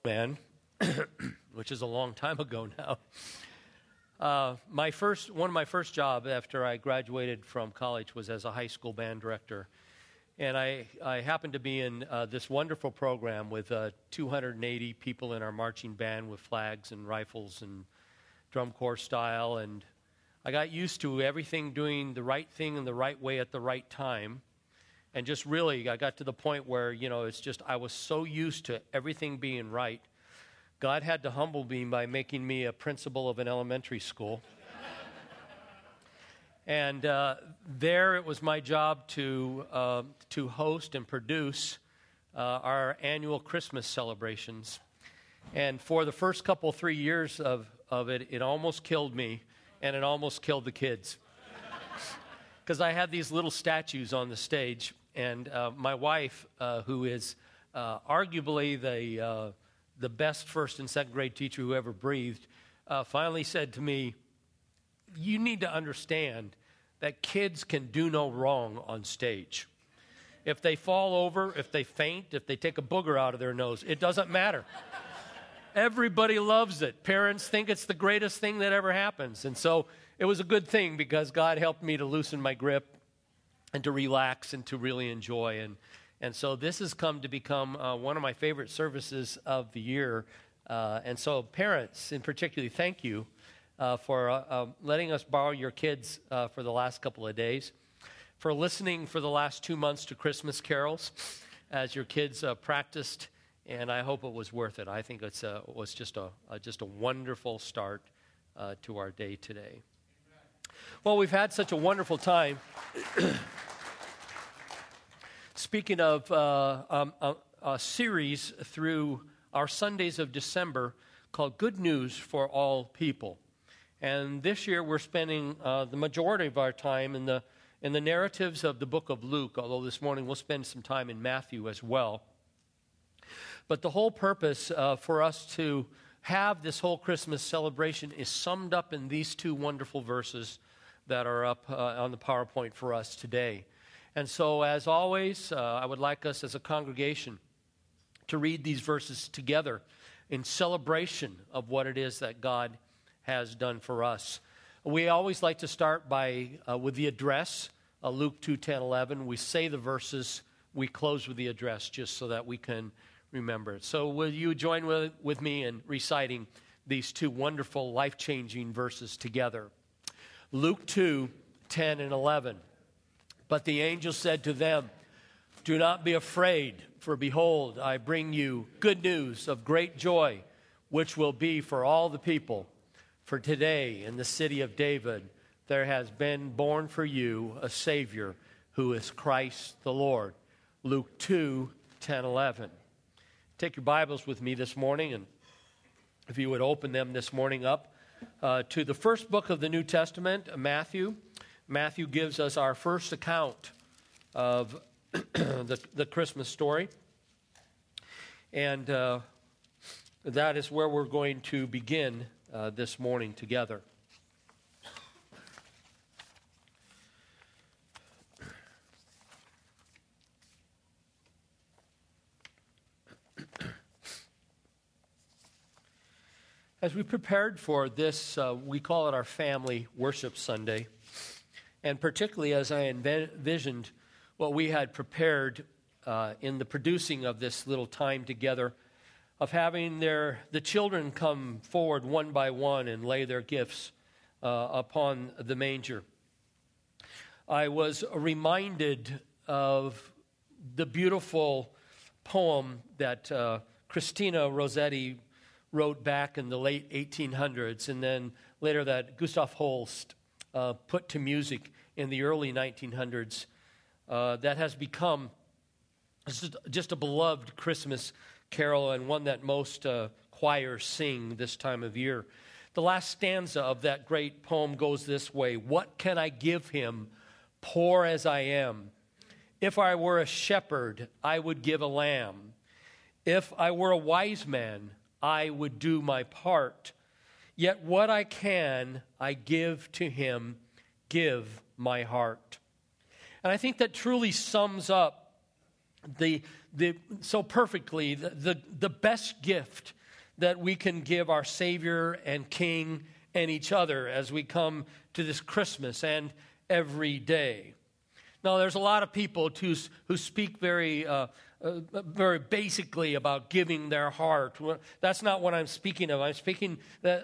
man, which is a long time ago now. One of my first jobs after I graduated from college was as a high school band director. And I happened to be in this wonderful program with 280 people in our marching band with flags and rifles and drum corps style. And I got used to everything doing the right thing in the right way at the right time. And just really, I got to the point where, it's just I was so used to everything being right. God had to humble me by making me a principal of an elementary school. And there it was my job to host and produce our annual Christmas celebrations. And for the first 3 years of it, it almost killed me, and it almost killed the kids. Because I had these little statues on the stage, and my wife, who is arguably the best first and second grade teacher who ever breathed, finally said to me, "You need to understand that kids can do no wrong on stage. If they fall over, if they faint, if they take a booger out of their nose, it doesn't matter. Everybody loves it. Parents think it's the greatest thing that ever happens." And so it was a good thing because God helped me to loosen my grip and to relax and to really enjoy. And so this has come to become one of my favorite services of the year. And so parents in particular, thank you for letting us borrow your kids for the last couple of days, for listening for the last 2 months to Christmas carols as your kids practiced, and I hope it was worth it. I think it was just a wonderful start to our day today. Well, we've had such a wonderful time. Speaking of a series through our Sundays of December called Good News for All People. And this year we're spending the majority of our time in the narratives of the book of Luke, although this morning we'll spend some time in Matthew as well. But the whole purpose for us to have this whole Christmas celebration is summed up in these two wonderful verses that are up on the PowerPoint for us today. And so, as always, I would like us as a congregation to read these verses together in celebration of what it is that God has done for us. We always like to start with the address, Luke 2:10-11. We say the verses, we close with the address just so that we can remember it. So will you join with me in reciting these two wonderful, life-changing verses together? Luke 2:10-11. But the angel said to them, "Do not be afraid, for behold, I bring you good news of great joy, which will be for all the people. For today in the city of David there has been born for you a Savior, who is Christ the Lord." Luke 2:10-11. Take your Bibles with me this morning, and if you would open them this morning up to the first book of the New Testament, Matthew. Matthew gives us our first account of the Christmas story. And that is where we're going to begin this morning together. As we prepared for this, we call it our Family Worship Sunday. And particularly as I envisioned what we had prepared in the producing of this little time together, of having the children come forward one by one and lay their gifts upon the manger, I was reminded of the beautiful poem that Christina Rossetti wrote back in the late 1800s, and then later that Gustav Holst put to music in the early 1900s, that has become just a beloved Christmas carol and one that most choirs sing this time of year. The last stanza of that great poem goes this way: "What can I give him, poor as I am? If I were a shepherd, I would give a lamb. If I were a wise man, I would do my part. Yet what I can, I give to him, give my heart." And I think that truly sums up so perfectly the best gift that we can give our Savior and King and each other as we come to this Christmas and every day. Now, there's a lot of people who speak very basically about giving their heart. Well, that's not what I'm speaking of. I'm speaking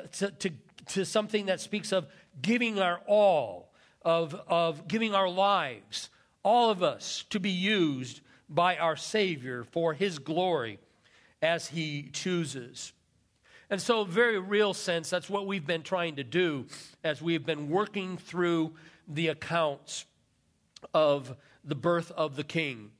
to something that speaks of giving our all, of giving our lives, all of us, to be used by our Savior for His glory as He chooses. And so, very real sense, that's what we've been trying to do as we've been working through the accounts of the birth of the King.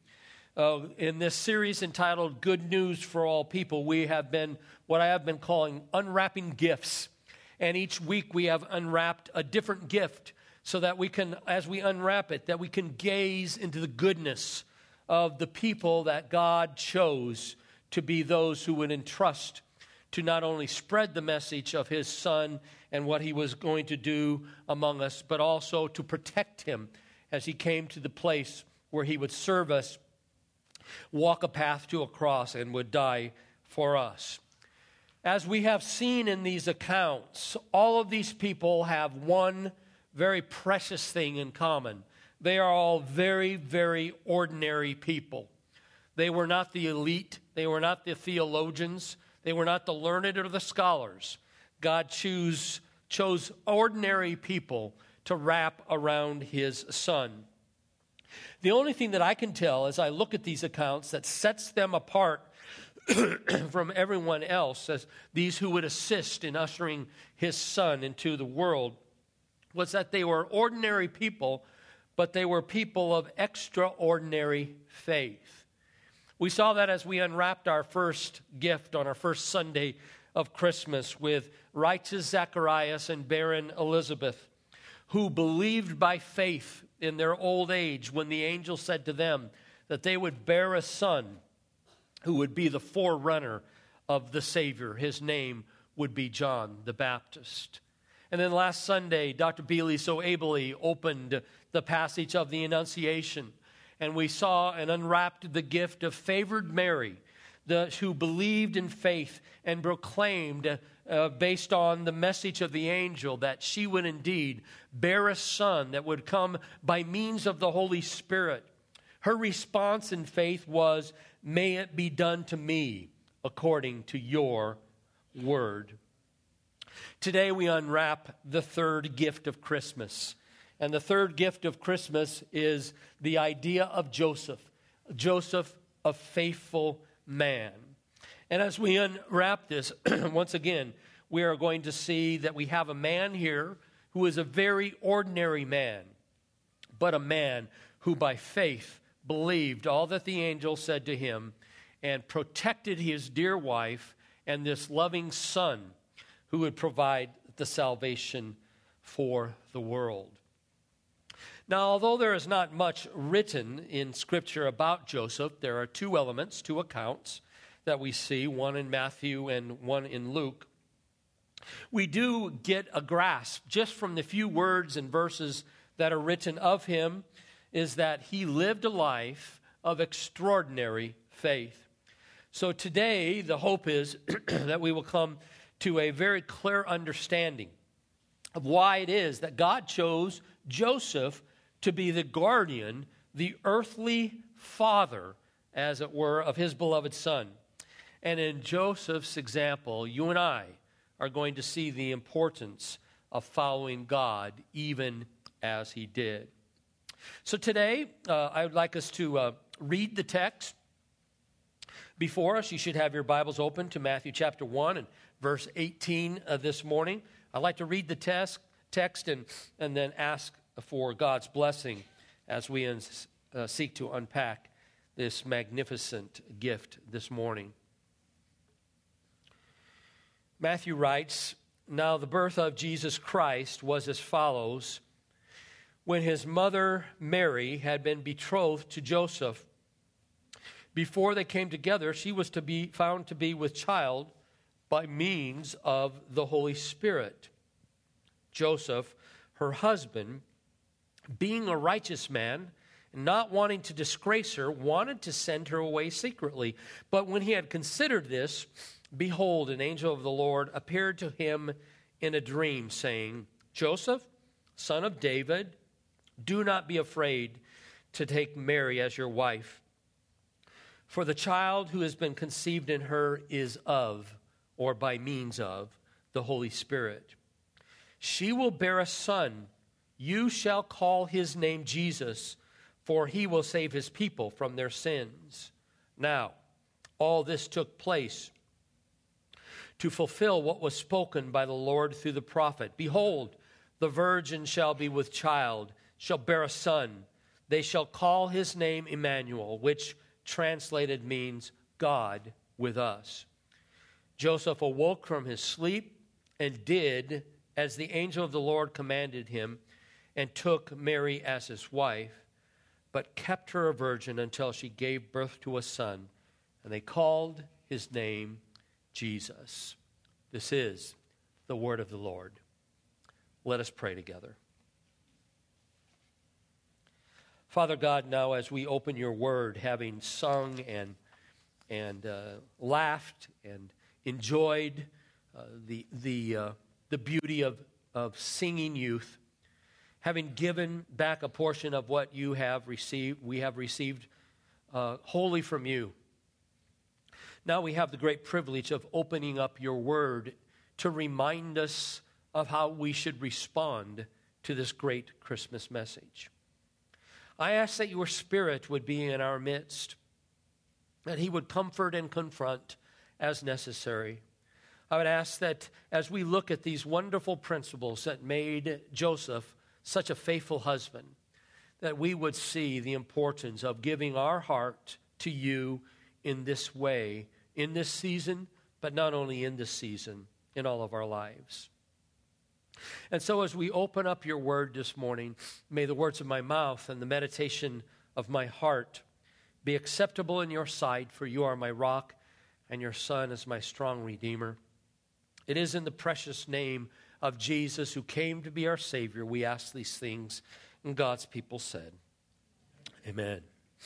In this series entitled Good News for All People, we have been, what I have been calling, unwrapping gifts. And each week we have unwrapped a different gift so that we can, as we unwrap it, that we can gaze into the goodness of the people that God chose to be those who would entrust to not only spread the message of His Son and what He was going to do among us, but also to protect Him as He came to the place where He would serve us, walk a path to a cross, and would die for us. As we have seen in these accounts, all of these people have one very precious thing in common. They are all very, very ordinary people. They were not the elite. They were not the theologians. They were not the learned or the scholars. God chose ordinary people to wrap around His Son. The only thing that I can tell as I look at these accounts that sets them apart from everyone else as these who would assist in ushering His Son into the world was that they were ordinary people, but they were people of extraordinary faith. We saw that as we unwrapped our first gift on our first Sunday of Christmas with righteous Zacharias and barren Elizabeth, who believed by faith in their old age when the angel said to them that they would bear a son who would be the forerunner of the Savior. His name would be John the Baptist. And then last Sunday, Dr. Bealey so ably opened the passage of the Annunciation, and we saw and unwrapped the gift of favored Mary, who believed in faith and proclaimed, based on the message of the angel, that she would indeed bear a son that would come by means of the Holy Spirit. Her response in faith was, "May it be done to me according to your word." Today we unwrap the third gift of Christmas. And the third gift of Christmas is the idea of Joseph, a faithful man. And as we unwrap this, once again, we are going to see that we have a man here who is a very ordinary man, but a man who by faith believed all that the angel said to him and protected his dear wife and this loving son who would provide the salvation for the world. Now, although there is not much written in Scripture about Joseph, there are two accounts that we see, one in Matthew and one in Luke. We do get a grasp just from the few words and verses that are written of him, is that he lived a life of extraordinary faith. So today, the hope is that we will come to a very clear understanding of why it is that God chose Joseph to be the guardian, the earthly father, as it were, of his beloved son. And in Joseph's example, you and I are going to see the importance of following God even as he did. So today, I would like us to read the text before us. You should have your Bibles open to Matthew chapter 1 and verse 18 this morning. I'd like to read the text and then ask for God's blessing as we seek to unpack this magnificent gift this morning. Matthew writes, "Now the birth of Jesus Christ was as follows. When his mother Mary had been betrothed to Joseph, before they came together, she was to be found to be with child by means of the Holy Spirit. Joseph, her husband, being a righteous man not wanting to disgrace her, wanted to send her away secretly. But when he had considered this, behold, an angel of the Lord appeared to him in a dream, saying, Joseph, son of David, do not be afraid to take Mary as your wife. For the child who has been conceived in her is of, or by means of, the Holy Spirit. She will bear a son. You shall call his name Jesus, for he will save his people from their sins. Now, all this took place to fulfill what was spoken by the Lord through the prophet. Behold, the virgin shall be with child, shall bear a son. They shall call his name Emmanuel, which translated means God with us. Joseph awoke from his sleep and did as the angel of the Lord commanded him, and took Mary as his wife, but kept her a virgin until she gave birth to a son, and they called his name Jesus. This is the word of the Lord. Let us pray together. Father God, now as we open your word, having sung and laughed and enjoyed the beauty of singing youth, having given back a portion of what you have received, we have received wholly from you. Now we have the great privilege of opening up your word to remind us of how we should respond to this great Christmas message. I ask that your Spirit would be in our midst, that he would comfort and confront as necessary. I would ask that as we look at these wonderful principles that made Joseph such a faithful husband, that we would see the importance of giving our heart to you in this way, in this season, but not only in this season, in all of our lives. And so as we open up your word this morning, may the words of my mouth and the meditation of my heart be acceptable in your sight, for you are my rock and your Son is my strong Redeemer. It is in the precious name of Jesus, who came to be our Savior, we ask these things, and God's people said, Amen.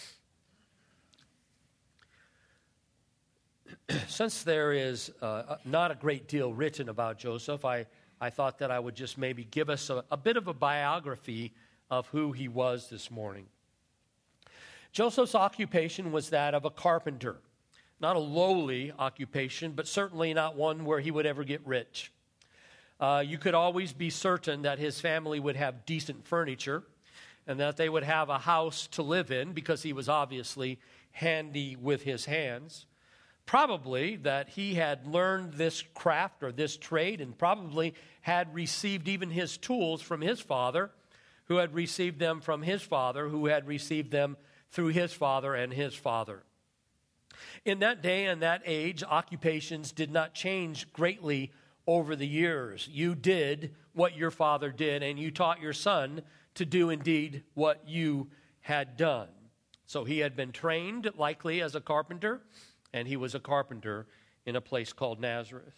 Since there is not a great deal written about Joseph, I thought that I would just maybe give us a bit of a biography of who he was this morning. Joseph's occupation was that of a carpenter. Not a lowly occupation, but certainly not one where he would ever get rich. You could always be certain that his family would have decent furniture and that they would have a house to live in, because he was obviously handy with his hands. Probably that he had learned this craft or this trade, and probably had received even his tools from his father, who had received them from his father, who had received them through his father and his father. In that day and that age, occupations did not change greatly over the years. You did what your father did, and you taught your son to do indeed what you had done. So he had been trained likely as a carpenter, and he was a carpenter in a place called Nazareth.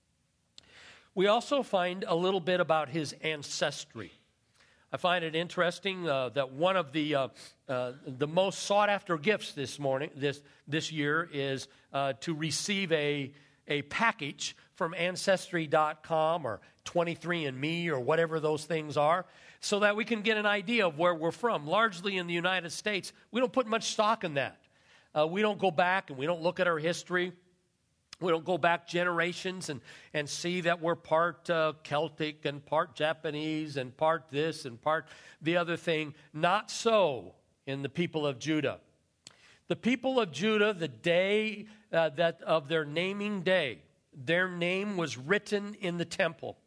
We also find a little bit about his ancestry. I find it interesting that one of the most sought-after gifts this year is to receive a package from Ancestry.com or 23andMe or whatever those things are, so that we can get an idea of where we're from. Largely in the United States, we don't put much stock in that. We don't go back and we don't look at our history. We don't go back generations and see that we're part Celtic and part Japanese and part this and part the other thing. Not so in the people of Judah. The people of Judah, the day that of their naming day, their name was written in the temple.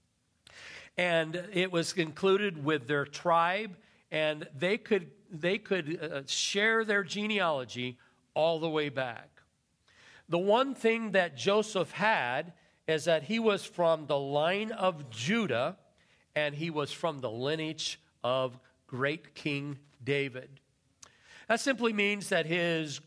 And it was included with their tribe, and they could share their genealogy all the way back. The one thing that Joseph had is that he was from the line of Judah, and he was from the lineage of great King David. That simply means that his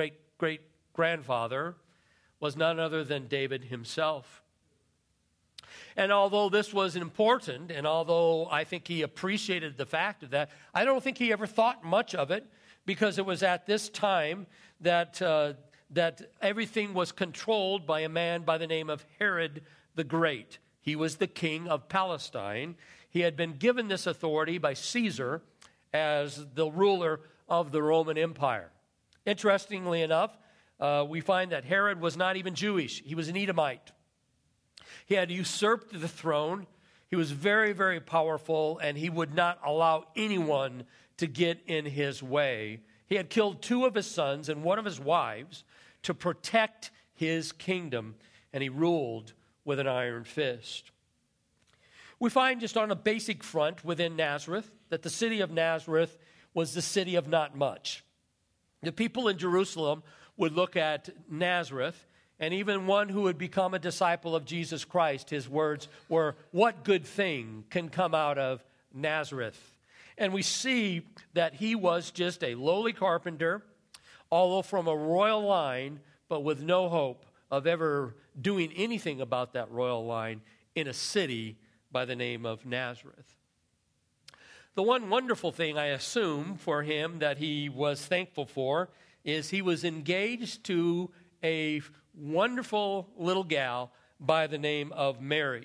great-great-great-great-great-great-great-great-great grandfather was none other than David himself. And although this was important, and although I think he appreciated the fact of that, I don't think he ever thought much of it, because it was at this time that everything was controlled by a man by the name of Herod the Great. He was the king of Palestine. He had been given this authority by Caesar as the ruler of the Roman Empire. Interestingly enough, we find that Herod was not even Jewish. He was an Edomite. He had usurped the throne. He was very, very powerful, and he would not allow anyone to get in his way. He had killed 2 of his sons and 1 of his wives to protect his kingdom, and he ruled with an iron fist. We find just on a basic front within Nazareth that the city of Nazareth was the city of not much. The people in Jerusalem would look at Nazareth, and even one who would become a disciple of Jesus Christ, his words were, "What good thing can come out of Nazareth?" And we see that he was just a lowly carpenter, although from a royal line, but with no hope of ever doing anything about that royal line in a city by the name of Nazareth. The one wonderful thing, I assume, for him that he was thankful for is he was engaged to a wonderful little gal by the name of Mary.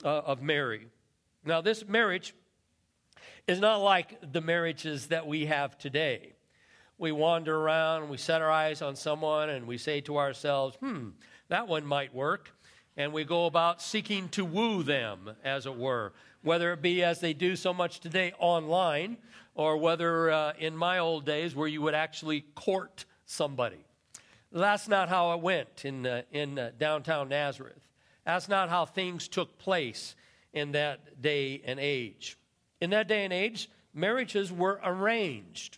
Now, this marriage is not like the marriages that we have today. We wander around, we set our eyes on someone, and we say to ourselves, that one might work. And we go about seeking to woo them, as it were, whether it be as they do so much today online, or whether in my old days where you would actually court somebody. That's not how it went in downtown Nazareth. That's not how things took place in that day and age. In that day and age, marriages were arranged.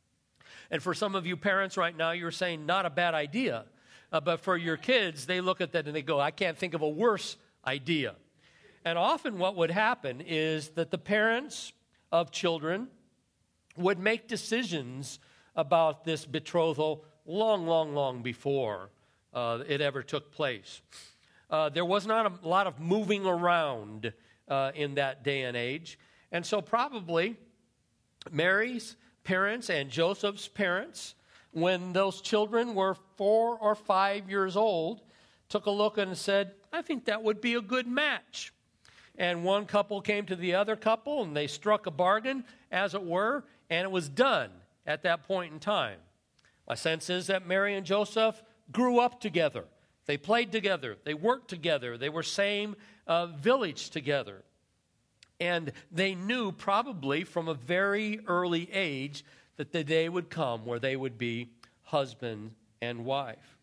And for some of you parents right now, you're saying, not a bad idea. But for your kids, they look at that and they go, I can't think of a worse idea. And often what would happen is that the parents of children would make decisions about this betrothal long before it ever took place. There was not a lot of moving around in that day and age. And so probably Mary's parents and Joseph's parents, when those children were 4 or 5 years old, took a look and said, I think that would be a good match. And one couple came to the other couple, and they struck a bargain, as it were, and it was done at that point in time. My sense is that Mary and Joseph grew up together. They played together. They worked together. They were same village together. And they knew probably from a very early age that the day would come where they would be husband and wife.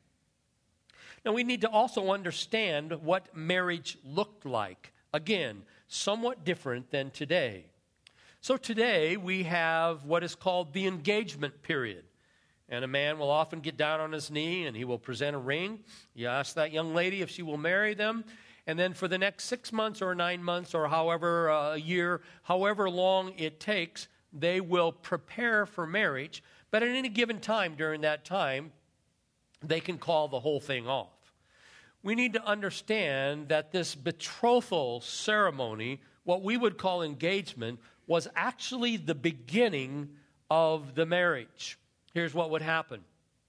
Now, we need to also understand what marriage looked like. Again, somewhat different than today. So today, we have what is called the engagement period. And a man will often get down on his knee and he will present a ring. You ask that young lady if she will marry them. And then for the next 6 months or 9 months or however a year, however long it takes, they will prepare for marriage. But at any given time during that time, they can call the whole thing off. We need to understand that this betrothal ceremony, what we would call engagement, was actually the beginning of the marriage. Here's what would happen.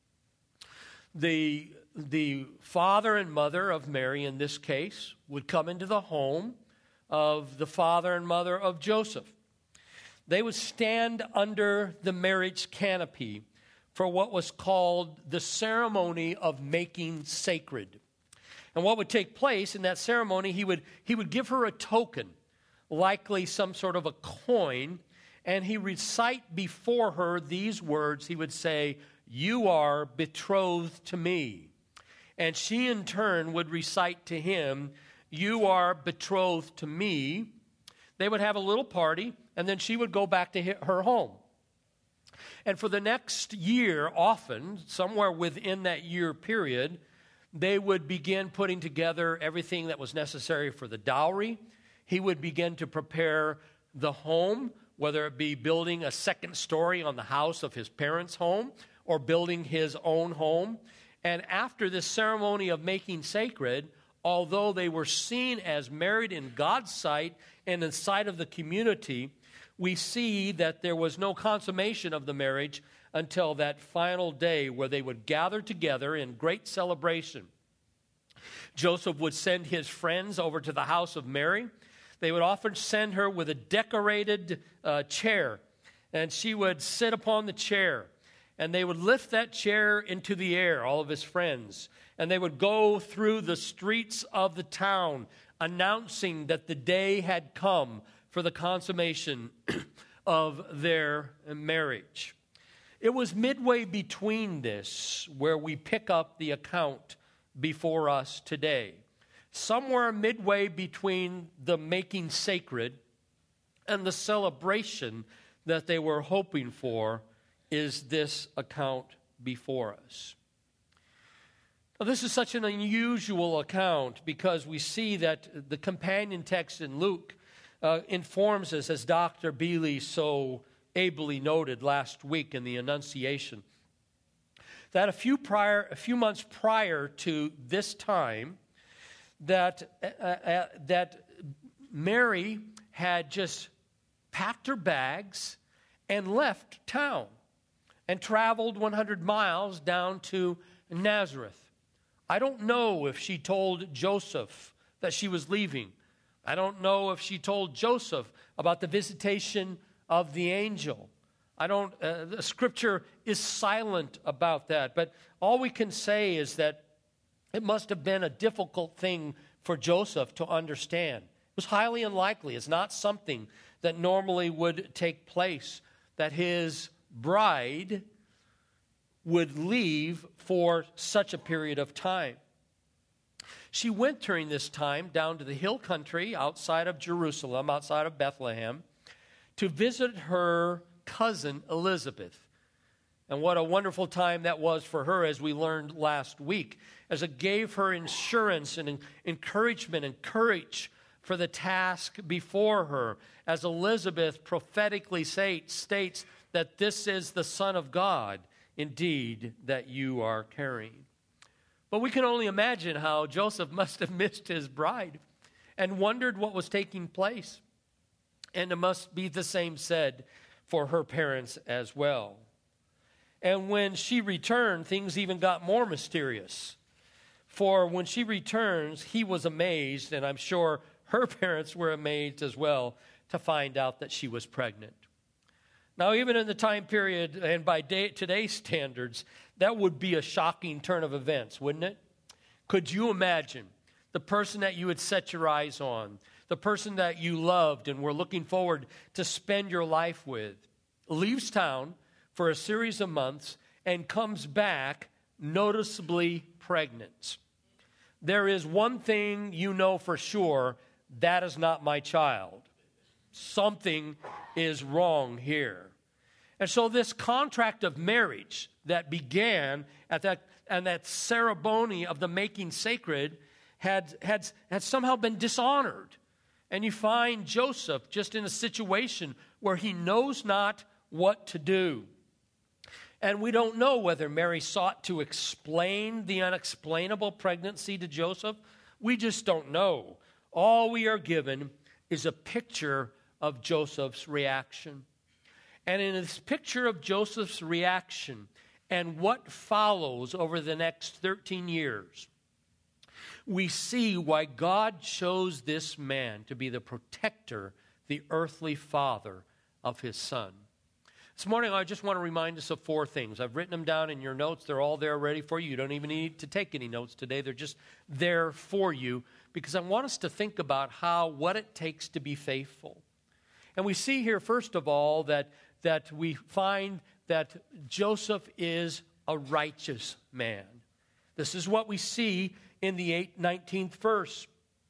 The father and mother of Mary, in this case, would come into the home of the father and mother of Joseph. They would stand under the marriage canopy for what was called the ceremony of making sacred. And what would take place in that ceremony, he would give her a token, likely some sort of a coin, and he recite before her these words. He would say, "You are betrothed to me." And she in turn would recite to him, "You are betrothed to me." They would have a little party, and then she would go back to her home. And for the next year, often, somewhere within that year period, they would begin putting together everything that was necessary for the dowry. He would begin to prepare the home, whether it be building a second story on the house of his parents' home or building his own home. And after this ceremony of making sacred, although they were seen as married in God's sight and in the sight of the community, we see that there was no consummation of the marriage until that final day where they would gather together in great celebration. Joseph would send his friends over to the house of Mary. They would often send her with a decorated chair, and she would sit upon the chair, and they would lift that chair into the air, all of his friends, and they would go through the streets of the town announcing that the day had come for the consummation of their marriage. It was midway between this where we pick up the account before us today. Somewhere midway between the making sacred and the celebration that they were hoping for is this account before us. Now, this is such an unusual account because we see that the companion text in Luke informs us, as Dr. Beeley so ably noted last week in the Annunciation, that a few months prior to this time, that Mary had just packed her bags and left town and traveled 100 miles down to Nazareth. I don't know if she told Joseph that she was leaving. I don't know if she told Joseph about the visitation of the angel. The scripture is silent about that, but all we can say is that it must have been a difficult thing for Joseph to understand. It was highly unlikely. It's not something that normally would take place, that his bride would leave for such a period of time. She went during this time down to the hill country outside of Jerusalem, outside of Bethlehem, to visit her cousin Elizabeth. And what a wonderful time that was for her, as we learned last week, as it gave her assurance and encouragement and courage for the task before her, as Elizabeth prophetically states that this is the Son of God, indeed, that you are carrying. But we can only imagine how Joseph must have missed his bride and wondered what was taking place. And it must be the same said for her parents as well. And when she returned, things even got more mysterious. For when she returns, he was amazed, and I'm sure her parents were amazed as well, to find out that she was pregnant. Now, even in the time period and by today's standards, that would be a shocking turn of events, wouldn't it? Could you imagine the person that you had set your eyes on, the person that you loved and were looking forward to spend your life with, leaves town for a series of months and comes back noticeably pregnant? There is one thing you know for sure: that is not my child. Something is wrong here. And so this contract of marriage that began at that ceremony of the making sacred had somehow been dishonored. And you find Joseph just in a situation where he knows not what to do. And we don't know whether Mary sought to explain the unexplainable pregnancy to Joseph. We just don't know. All we are given is a picture of Joseph's reaction. And in this picture of Joseph's reaction and what follows over the next 13 years, we see why God chose this man to be the protector, the earthly father of his son. This morning, I just want to remind us of 4 things. I've written them down in your notes. They're all there ready for you. You don't even need to take any notes today. They're just there for you because I want us to think about what it takes to be faithful. And we see here, first of all, that we find that Joseph is a righteous man. This is what we see in the 19th verse.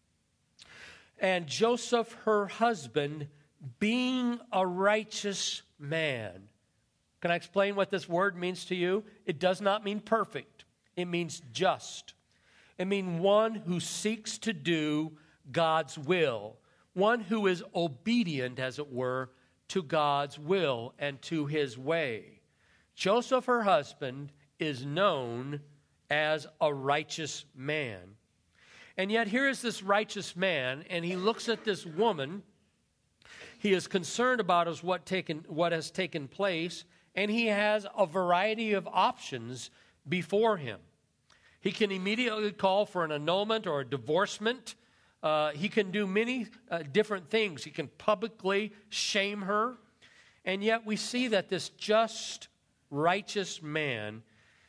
And Joseph, her husband, being a righteous man. Can I explain what this word means to you? It does not mean perfect. It means just. It means one who seeks to do God's will. One who is obedient, as it were, to God's will and to his way. Joseph, her husband, is known as a righteous man. And yet here is this righteous man, and he looks at this woman. He is concerned about what has taken place, and he has a variety of options before him. He can immediately call for an annulment or a divorcement. He can do many different things. He can publicly shame her. And yet we see that this just, righteous man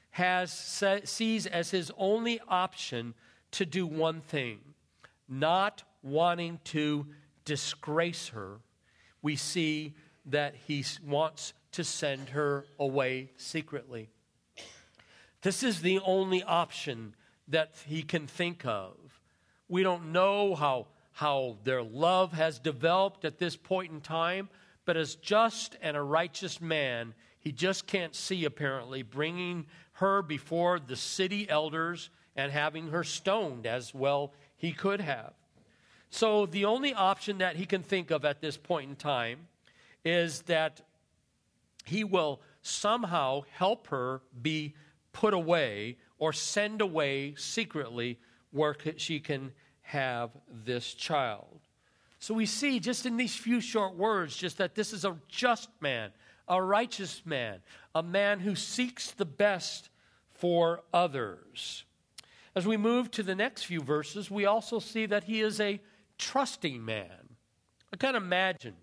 sees as his only option to do one thing, not wanting to disgrace her. We see that he wants to send her away secretly. This is the only option that he can think of. We don't know how their love has developed at this point in time, but as just and a righteous man, he just can't see, apparently, bringing her before the city elders and having her stoned as well he could have. So the only option that he can think of at this point in time is that he will somehow help her be put away or send away secretly where she can have this child. So we see just in these few short words just that this is a just man, a righteous man, a man who seeks the best for others. As we move to the next few verses, we also see that he is a trusting man. I can't imagine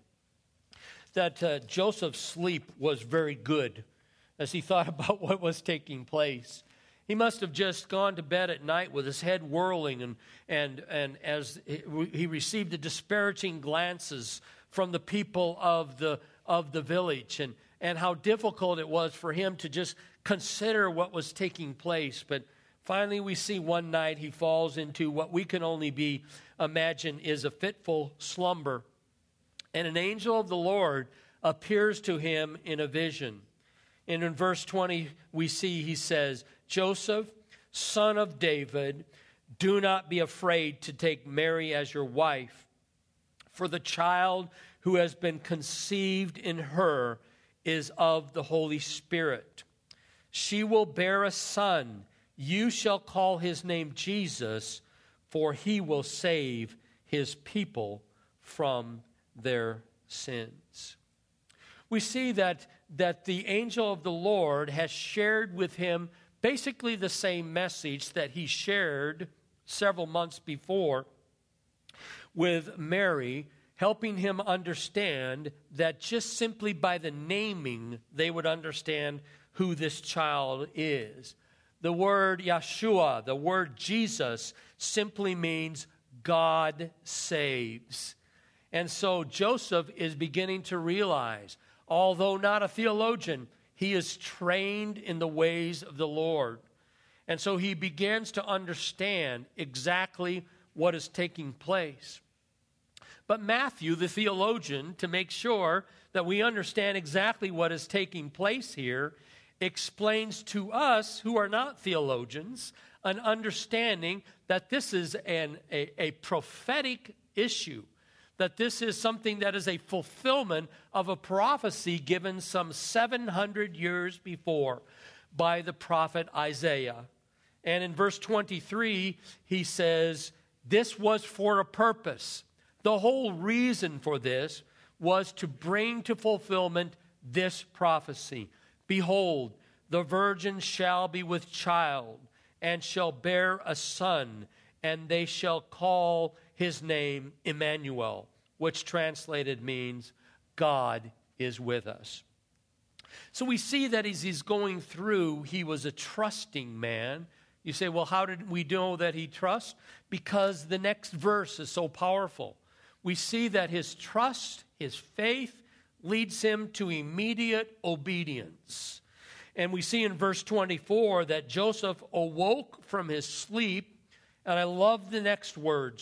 that Joseph's sleep was very good as he thought about what was taking place. He must have just gone to bed at night with his head whirling, and as he received the disparaging glances from the people of the village, and how difficult it was for him to just consider what was taking place. But finally we see one night he falls into what we can only imagine is a fitful slumber. And an angel of the Lord appears to him in a vision. And in verse 20 we see he says, "Joseph, son of David, do not be afraid to take Mary as your wife, for the child who has been conceived in her is of the Holy Spirit. She will bear a son. You shall call his name Jesus, for he will save his people from their sins." We see that the angel of the Lord has shared with him basically the same message that he shared several months before with Mary, helping him understand that just simply by the naming, they would understand who this child is. The word Yeshua, the word Jesus, simply means God saves. And so Joseph is beginning to realize, although not a theologian, he is trained in the ways of the Lord. And so he begins to understand exactly what is taking place. But Matthew, the theologian, to make sure that we understand exactly what is taking place here, explains to us who are not theologians an understanding that this is a prophetic issue, that this is something that is a fulfillment of a prophecy given some 700 years before by the prophet Isaiah. And in verse 23, he says, this was for a purpose. The whole reason for this was to bring to fulfillment this prophecy. Behold, the virgin shall be with child, and shall bear a son, and they shall call his name Emmanuel, which translated means God is with us. So we see that as he's going through, he was a trusting man. You say, well, how did we know that he trusts? Because the next verse is so powerful. We see that his trust, his faith, leads him to immediate obedience. And we see in verse 24 that Joseph awoke from his sleep, and I love the next words,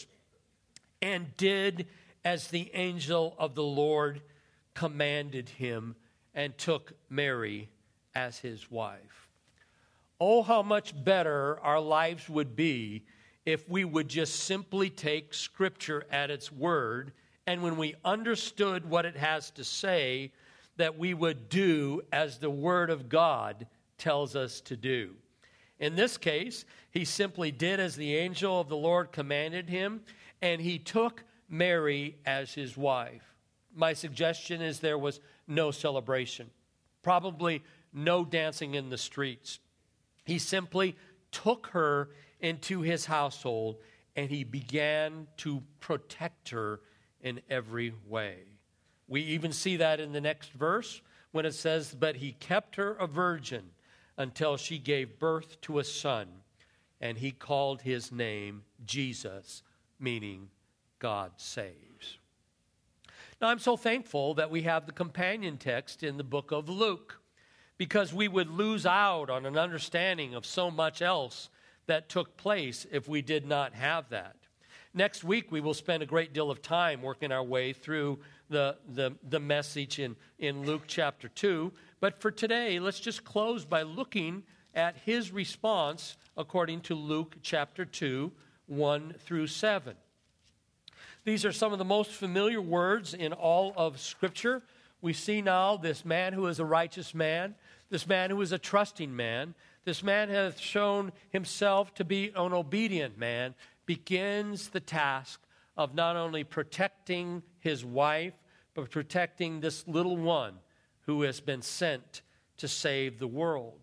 and did as the angel of the Lord commanded him, and took Mary as his wife. Oh, how much better our lives would be if we would just simply take Scripture at its word, and when we understood what it has to say, that we would do as the Word of God tells us to do. In this case, he simply did as the angel of the Lord commanded him, and he took Mary as his wife. My suggestion is there was no celebration, probably no dancing in the streets. He simply took her into his household, and he began to protect her in every way. We even see that in the next verse when it says, "But he kept her a virgin until she gave birth to a son, and he called his name Jesus," meaning God saves. Now, I'm so thankful that we have the companion text in the book of Luke, because we would lose out on an understanding of so much else that took place if we did not have that. Next week, we will spend a great deal of time working our way through the message in Luke chapter 2. But for today, let's just close by looking at his response according to Luke chapter 2, 1 through 7. These are some of the most familiar words in all of Scripture. We see now this man who is a righteous man, this man who is a trusting man, this man has shown himself to be an obedient man, begins the task of not only protecting his wife, but protecting this little one who has been sent to save the world.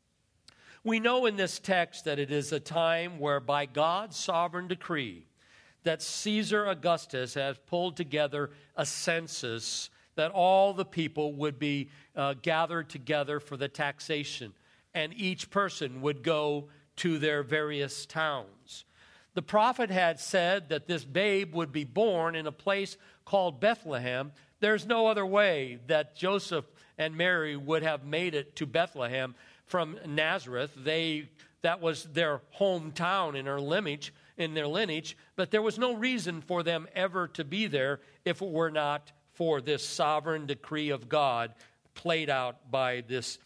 We know in this text that it is a time where by God's sovereign decree that Caesar Augustus has pulled together a census that all the people would be gathered together for the taxation, and each person would go to their various towns. The prophet had said that this babe would be born in a place called Bethlehem. There's no other way that Joseph and Mary would have made it to Bethlehem from Nazareth. That was their hometown in their lineage, but there was no reason for them ever to be there if it were not for this sovereign decree of God played out by this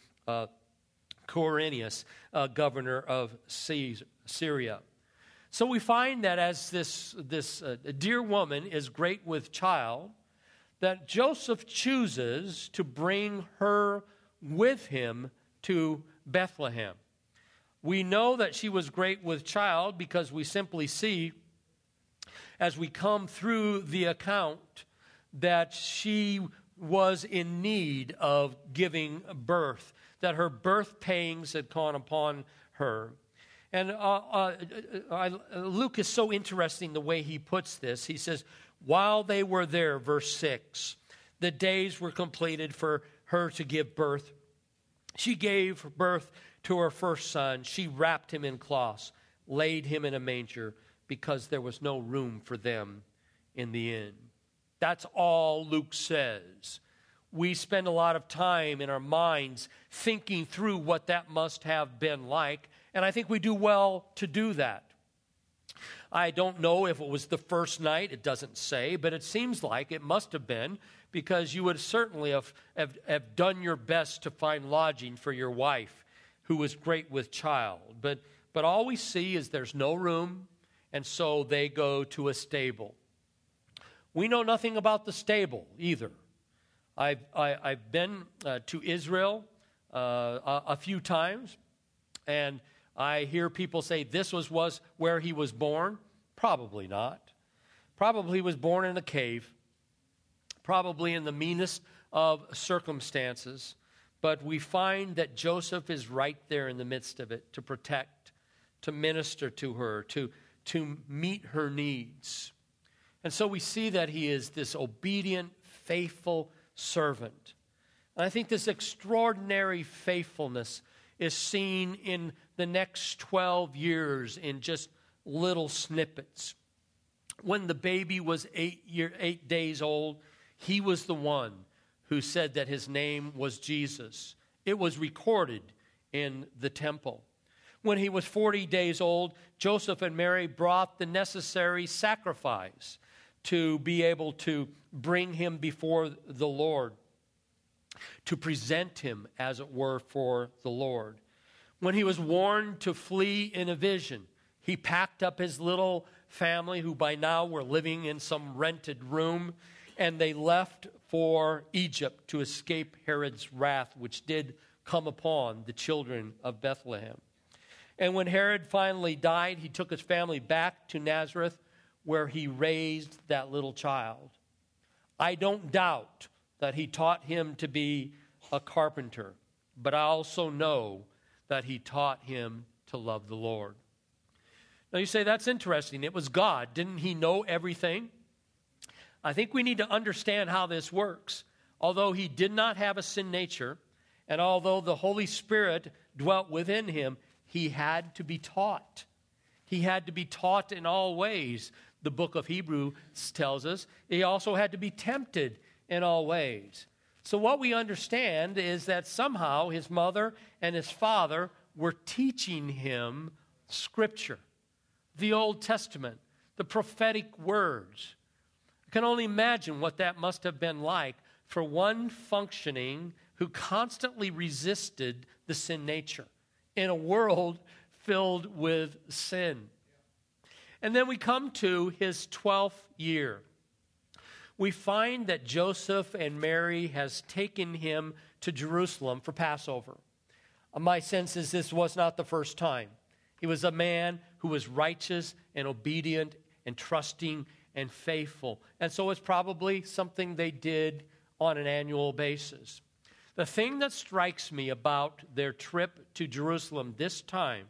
Quirinius, governor of Syria. So we find that as this dear woman is great with child, that Joseph chooses to bring her with him to Bethlehem. We know that she was great with child because we simply see, as we come through the account, that she was in need of giving birth, that her birth pangs had gone upon her. And Luke is so interesting the way he puts this. He says, while they were there, verse 6, the days were completed for her to give birth. She gave birth to her first son. She wrapped him in cloths, laid him in a manger, because there was no room for them in the inn. That's all Luke says. We spend a lot of time in our minds thinking through what that must have been like, and I think we do well to do that. I don't know if it was the first night, it doesn't say, but it seems like it must have been, because you would certainly have done your best to find lodging for your wife, who was great with child. But all we see is there's no room, and so they go to a stable. We know nothing about the stable either. I've been to Israel a few times, and I hear people say this was where he was born. Probably not. Probably he was born in a cave, probably in the meanest of circumstances. But we find that Joseph is right there in the midst of it to protect, to minister to her, to meet her needs. And so we see that he is this obedient, faithful servant. And I think this extraordinary faithfulness is seen in the next 12 years in just little snippets. When the baby was 8 days old, he was the one who said that his name was Jesus. It was recorded in the temple. When he was 40 days old, Joseph and Mary brought the necessary sacrifice to be able to bring him before the Lord, to present him, as it were, for the Lord. When he was warned to flee in a vision, he packed up his little family, who by now were living in some rented room, and they left for Egypt to escape Herod's wrath, which did come upon the children of Bethlehem. And when Herod finally died, he took his family back to Nazareth, where he raised that little child. I don't doubt that he taught him to be a carpenter, but I also know that he taught him to love the Lord. Now you say, that's interesting. It was God. Didn't he know everything? I think we need to understand how this works. Although he did not have a sin nature, and although the Holy Spirit dwelt within him, he had to be taught. He had to be taught in all ways. The book of Hebrews tells us he also had to be tempted in all ways. So what we understand is that somehow his mother and his father were teaching him Scripture, the Old Testament, the prophetic words. I can only imagine what that must have been like for one functioning who constantly resisted the sin nature in a world filled with sin. And then we come to his 12th year. We find that Joseph and Mary has taken him to Jerusalem for Passover. My sense is this was not the first time. He was a man who was righteous and obedient and trusting and faithful. And so it's probably something they did on an annual basis. The thing that strikes me about their trip to Jerusalem this time,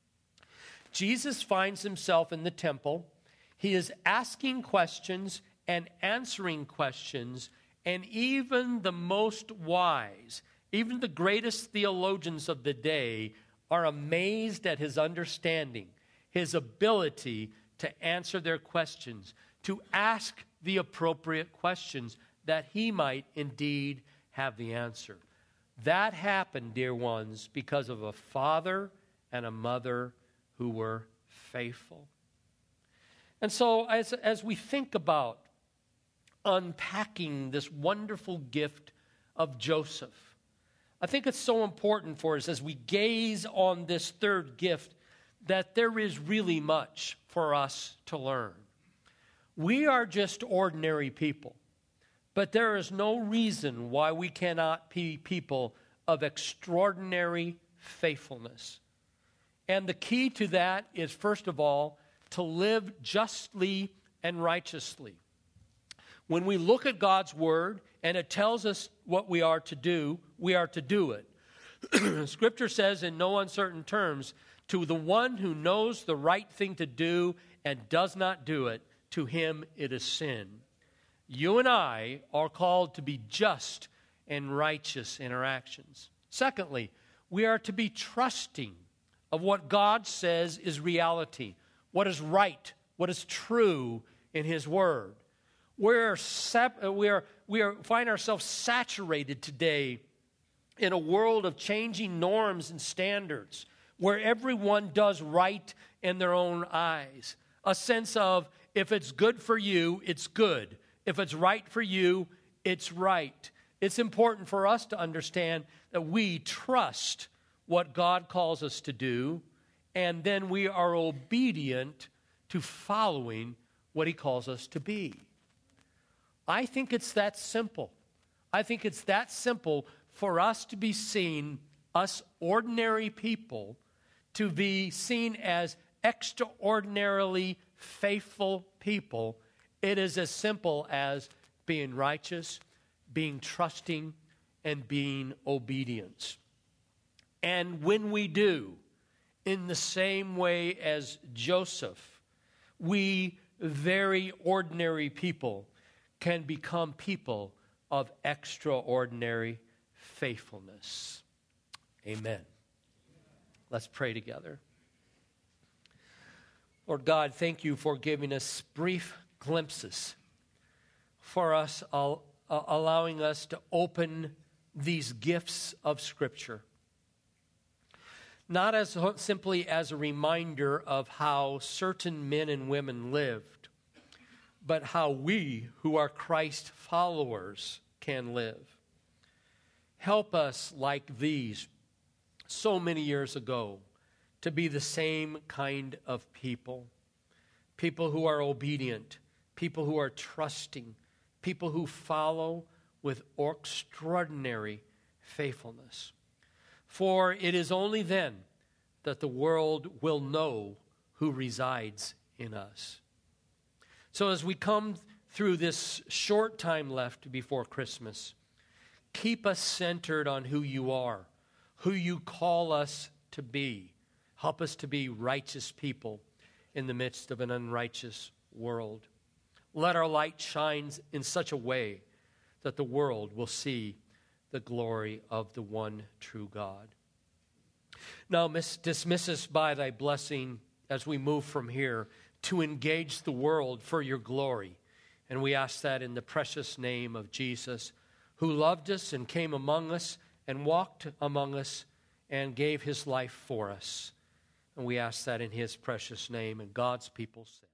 Jesus finds himself in the temple. He is asking questions and answering questions, and even the most wise, even the greatest theologians of the day are amazed at his understanding, his ability to answer their questions, to ask the appropriate questions that he might indeed have the answer. That happened, dear ones, because of a father and a mother who were faithful. And so as we think about unpacking this wonderful gift of Joseph, I think it's so important for us as we gaze on this third gift that there is really much for us to learn. We are just ordinary people, but there is no reason why we cannot be people of extraordinary faithfulness. And the key to that is, first of all, to live justly and righteously. When we look at God's word and it tells us what we are to do it. Scripture says in no uncertain terms, to the one who knows the right thing to do and does not do it, to him it is sin. You and I are called to be just and righteous in our actions. Secondly, we are to be trusting of what God says is reality, what is right, what is true in his word. We find ourselves saturated today in a world of changing norms and standards where everyone does right in their own eyes. A sense of, if it's good for you, it's good. If it's right for you, it's right. It's important for us to understand that we trust what God calls us to do, and then we are obedient to following what he calls us to be. I think it's that simple. I think it's that simple for us to be seen, us ordinary people, to be seen as extraordinarily faithful people. It is as simple as being righteous, being trusting, and being obedient. And when we do, in the same way as Joseph, we very ordinary people can become people of extraordinary faithfulness. Amen. Let's pray together. Lord God, thank you for giving us brief glimpses, for us allowing us to open these gifts of Scripture, not as simply as a reminder of how certain men and women lived, but how we who are Christ followers can live. Help us, like these so many years ago, to be the same kind of people. People who are obedient, people who are trusting, people who follow with extraordinary faithfulness. For it is only then that the world will know who resides in us. So as we come through this short time left before Christmas, keep us centered on who you are, who you call us to be. Help us to be righteous people in the midst of an unrighteous world. Let our light shine in such a way that the world will see the glory of the one true God. Now dismiss us by thy blessing as we move from here to engage the world for your glory. And we ask that in the precious name of Jesus, who loved us and came among us and walked among us and gave his life for us. And we ask that in his precious name, and God's people say.